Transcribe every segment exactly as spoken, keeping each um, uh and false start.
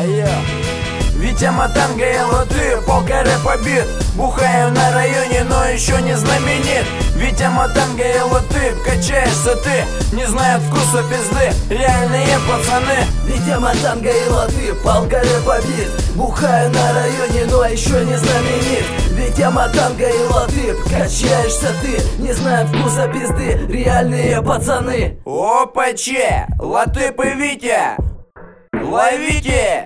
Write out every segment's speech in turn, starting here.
Айо. Витя Матанга и латы, полка рэпа бит. Бухаю на районе, но еще не знаменит. Витя Матанга и латы, качаешься ты, не знают вкуса пизды, реальные пацаны. Витя Матанга и латы, палка рэпа бит. Бухаю на районе, но еще не знаменит. Витя Матанга и латы, качаешься ты, не знают вкуса пизды, реальные пацаны. Опаче, латып и Витя, ловите!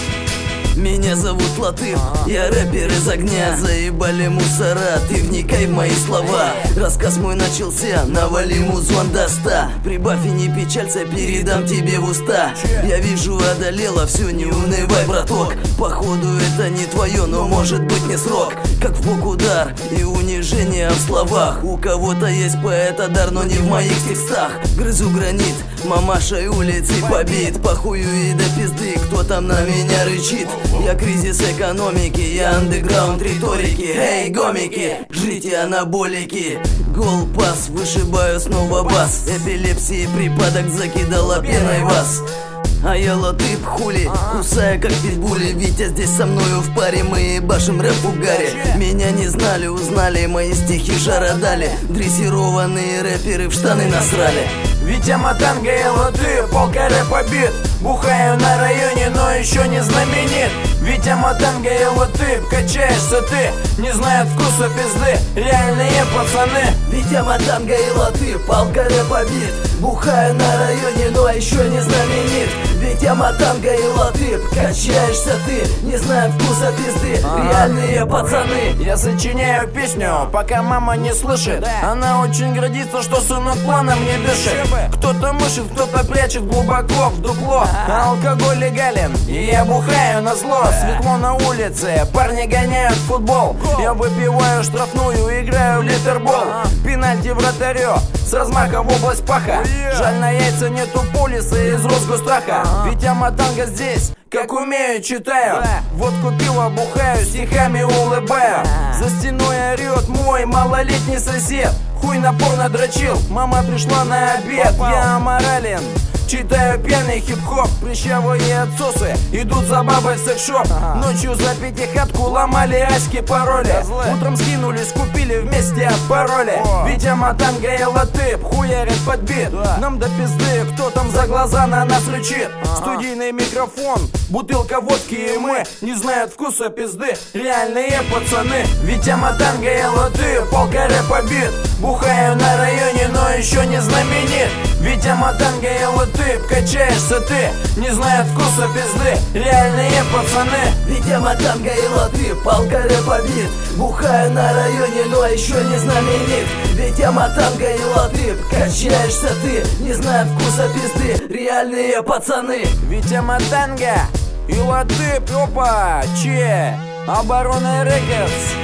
Меня зовут Латып, я рэпер из огня. Заебали мусора, ты вникай в мои слова. Рассказ мой начался, навали музон до ста. Прибавь и не печалься, передам тебе в уста. Я вижу, одолела все, не унывай, браток. Походу это не твое, но может быть не срок. Как в бок удар и унижение в словах. У кого-то есть поэта дар, но не в моих текстах. Грызу гранит, мамашей улицы побит. Похую и до пизды, кто там на меня рычит. Я кризис экономики, я андеграунд риторики. Эй, гомики, жрите анаболики. Гол пас, вышибаю снова бас. Эпилепсии припадок закидала пеной вас. А я Латып, хули, кусая как питбули. Витя здесь со мною в паре, мы ебашим рэп в угаре. Меня не знали, узнали, мои стихи жара дали. Дрессированные рэперы в штаны насрали. Витя Матанга и латы, полка рэпа бит. Бухаю на районе, но еще не знаменит. Витя Матанга и латы, качаешься ты, не знают вкуса пизды, реальные пацаны. Витя Матанга и латы, палка рэпа бит. Бухаю на районе, но еще не знаменит. Витя Матанга и латы, качаешься ты, не знают вкуса пизды, реальные пацаны. Я сочиняю песню, пока мама не слышит. Она очень гордится, что сынок планом не дышит. Кто-то мышит, кто-то прячет глубоко в дупло. Алкоголь легален, и я бухаю на зло. Светло на улице, парни гоняют в футбол. Я выпиваю штрафную, играю в литербол. Пенальти вратарю, с размаха в область паха. Жаль, на яйца нету полиса из Росгостраха. Витя Матанга здесь, как умею, читаю. Водку пиво бухаю, стихами улыбаю. За стеной орет мой малолетний сосед. Хуй напорно дрочил, мама пришла на обед. Я аморален, читаю пьяный хип-хоп. Прыщавые отсосы идут за бабой в секс-шоп. Ночью за пятихатку ломали аськи пароли. Утром скинулись, купили вместе от пароли. Витя Матанга и Латып хуярят под бит. Нам до пизды, кто там за глаза на нас рычит. Студийный микрофон, бутылка водки, и мы не знают вкуса пизды, реальные пацаны. Витя Матанга и Латып, полка рэпа бит. Бухаю на районе, но еще не знаменит. Витя Матанга и Латып, качаешься ты, не знают вкуса пизды, реальные пацаны. Витя Матанга и Латып, палка рэпа бит. Бухаю на районе, но еще не знаменит. Витя Матанга и Латып, качаешься ты, не знают вкуса пизды, реальные пацаны. Витя Матанга и Латып, опа, че, Оборона Рекордс.